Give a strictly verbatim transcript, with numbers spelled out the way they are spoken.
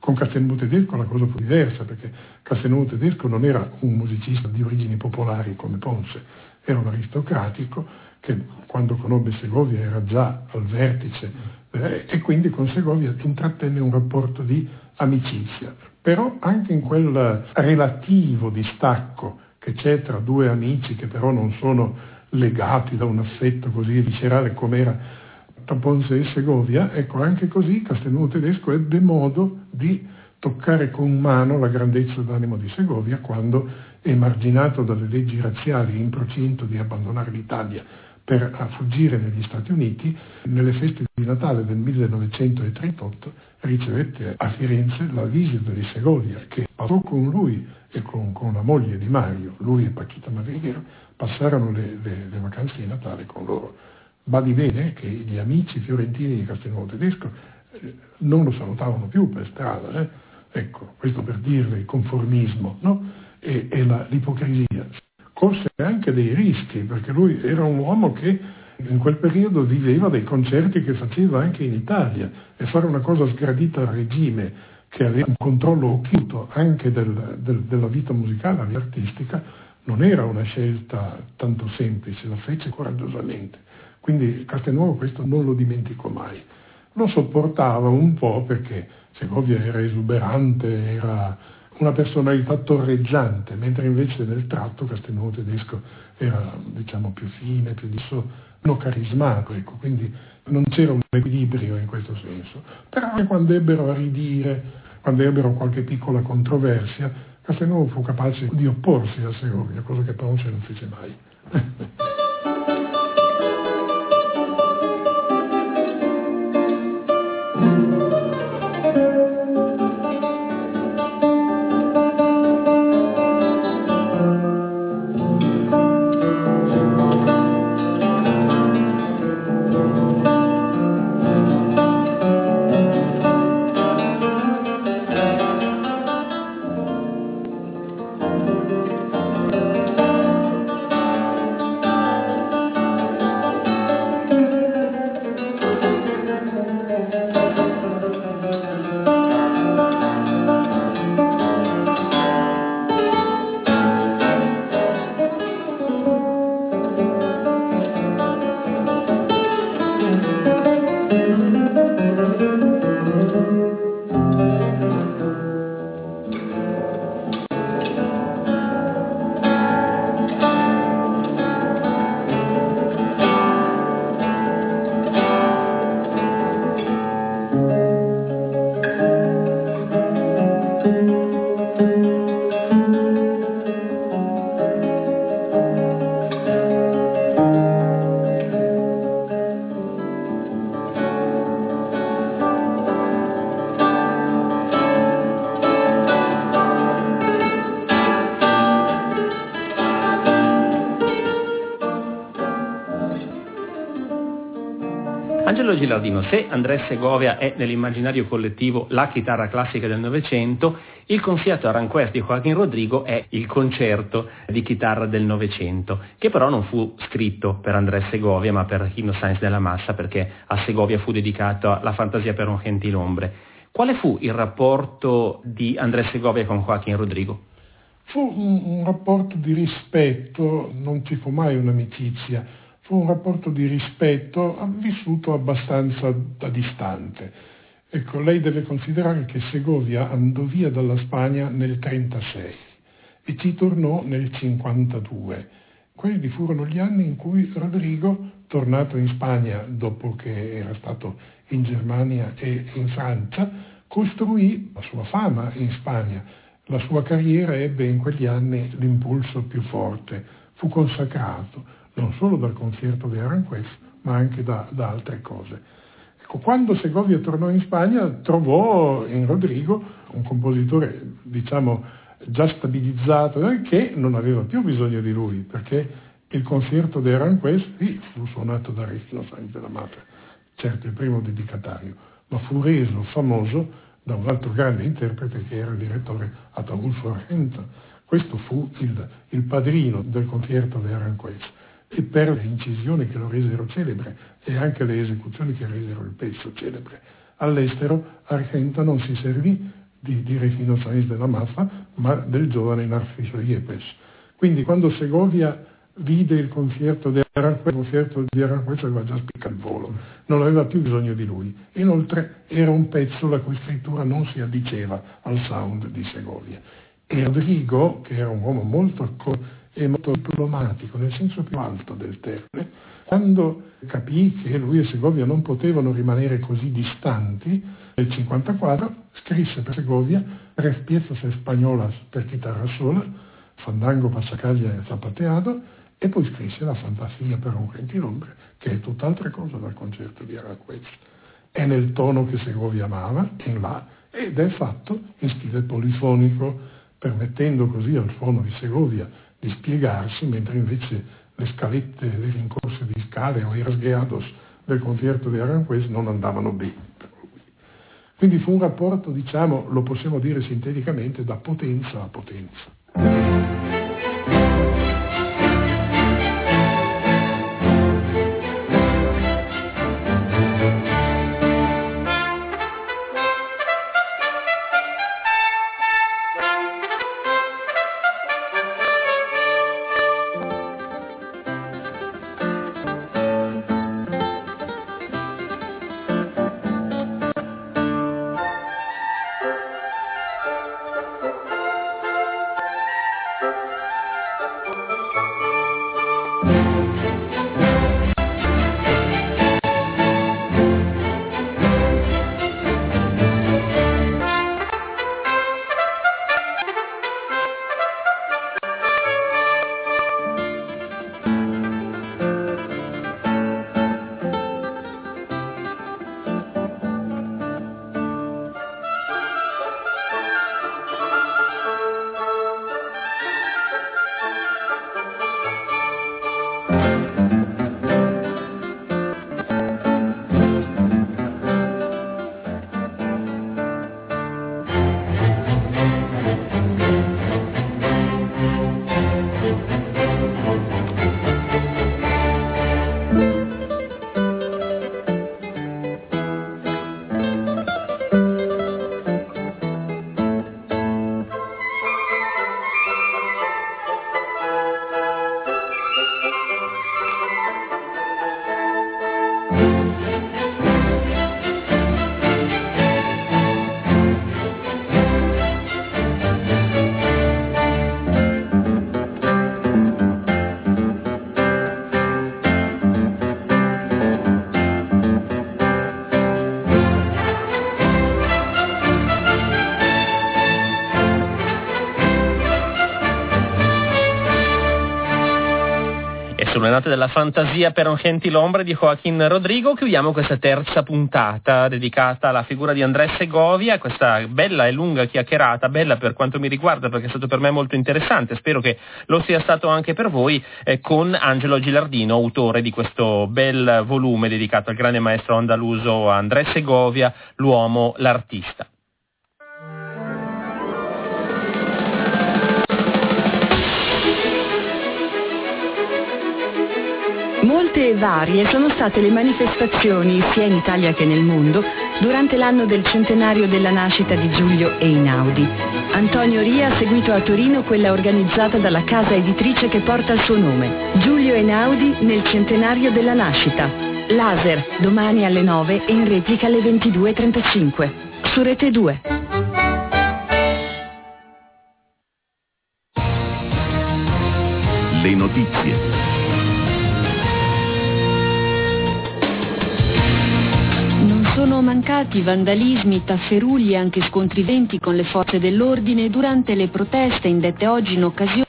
Con Castelnuovo Tedesco la cosa fu diversa, perché Castelnuovo Tedesco non era un musicista di origini popolari come Ponce, era un aristocratico che quando conobbe Segovia era già al vertice eh, e quindi con Segovia intrattenne un rapporto di amicizia. Però anche in quel relativo distacco che c'è tra due amici che però non sono legati da un affetto così viscerale come era tra Ponce e Segovia, ecco, anche così Castelnuovo Tedesco ebbe modo di toccare con mano la grandezza d'animo di Segovia quando, emarginato dalle leggi razziali in procinto di abbandonare l'Italia per fuggire negli Stati Uniti, nelle feste di Natale del millenovecentotrentotto ricevette a Firenze la visita di Segovia, che passò con lui e con, con la moglie di Mario, lui e Paquita Madriguera, passarono le, le, le vacanze di Natale con loro. Badi bene che gli amici fiorentini di Castelnuovo Tedesco eh, non lo salutavano più per strada, eh? Ecco, questo per dirle il conformismo, no? e, e la, l'ipocrisia. Corse anche dei rischi, perché lui era un uomo che in quel periodo viveva dei concerti che faceva anche in Italia, e fare una cosa sgradita al regime che aveva un controllo occhiuto anche del, del, della vita musicale e artistica non era una scelta tanto semplice, la fece coraggiosamente. Quindi Castelnuovo questo non lo dimenticò mai. Lo sopportava un po' perché Segovia era esuberante, era una personalità torreggiante, mentre invece nel tratto Castelnuovo Tedesco era, diciamo, più fine, più disso, meno carismatico, ecco, quindi non c'era un equilibrio in questo senso. Però quando ebbero a ridire, quando ebbero qualche piccola controversia, Castelnuovo fu capace di opporsi a Segovia, cosa che Ponce non fece mai. Angelo Gilardino, se Andrés Segovia è nell'immaginario collettivo la chitarra classica del Novecento, il Concierto Aranjuez di Joaquín Rodrigo è il concerto di chitarra del Novecento, che però non fu scritto per Andrés Segovia ma per Gino Sáenz de la Massa, perché a Segovia fu dedicata La fantasia per un gentilombre. Quale fu il rapporto di Andrés Segovia con Joaquín Rodrigo? Fu un, un rapporto di rispetto, non ci fu mai un'amicizia. Fu un rapporto di rispetto vissuto abbastanza da distante. Ecco, lei deve considerare che Segovia andò via dalla Spagna nel trentasei e ci tornò nel cinquantadue. Quelli furono gli anni in cui Rodrigo, tornato in Spagna dopo che era stato in Germania e in Francia, costruì la sua fama in Spagna. La sua carriera ebbe in quegli anni l'impulso più forte, fu consacrato non solo dal Concierto di Aranjuez, ma anche da, da altre cose. Ecco, quando Segovia tornò in Spagna trovò in Rodrigo un compositore, diciamo, già stabilizzato, che non aveva più bisogno di lui, perché il Concierto di Aranjuez sì, fu suonato da Gino Sáenz de la Massa, certo il primo dedicatario, ma fu reso famoso da un altro grande interprete che era il direttore Ataulfo Argenta. Questo fu il, il padrino del Concierto di Aranjuez. E per le incisioni che lo resero celebre e anche le esecuzioni che resero il pezzo celebre all'estero, Argenta non si servì di, di rifinaziamento della mafia, ma del giovane Narciso Yepes. Quindi quando Segovia vide il concerto di Aranjuez, il concerto di Aranjuez aveva già spiccato il volo, non aveva più bisogno di lui. Inoltre era un pezzo la cui scrittura non si addiceva al sound di Segovia. E Rodrigo, che era un uomo molto accorto e molto diplomatico, nel senso più alto del termine, quando capì che lui e Segovia non potevano rimanere così distanti, nel cinquantaquattro scrisse per Segovia Tres piezas españolas per chitarra sola, Fandango, Passacaglia e Zapateado, e poi scrisse la Fantasia per un gentilombre, che è tutt'altra cosa dal concerto di Aranjuez. È nel tono che Segovia amava, in là, ed è fatto in stile polifonico, permettendo così al suono di Segovia di spiegarsi, mentre invece le scalette, le rincorse di scale o i rasgueados del concerto di Aranjuez non andavano bene per lui. Quindi fu un rapporto, diciamo, lo possiamo dire sinteticamente, da potenza a potenza. Sulle note della Fantasia per un gentilombre di Joaquín Rodrigo chiudiamo questa terza puntata dedicata alla figura di Andrés Segovia, questa bella e lunga chiacchierata, bella per quanto mi riguarda perché è stato per me molto interessante, spero che lo sia stato anche per voi, eh, con Angelo Gilardino, autore di questo bel volume dedicato al grande maestro andaluso Andrés Segovia, l'uomo, l'artista. Molte e varie sono state le manifestazioni, sia in Italia che nel mondo, durante l'anno del centenario della nascita di Giulio Einaudi. Antonio Ria ha seguito a Torino quella organizzata dalla casa editrice che porta il suo nome. Giulio Einaudi nel centenario della nascita. Laser, domani alle nove e in replica alle ventidue e trentacinque. Su Rete due. Le notizie. Sono mancati vandalismi, tafferugli e anche scontri venti con le forze dell'ordine durante le proteste indette oggi in occasione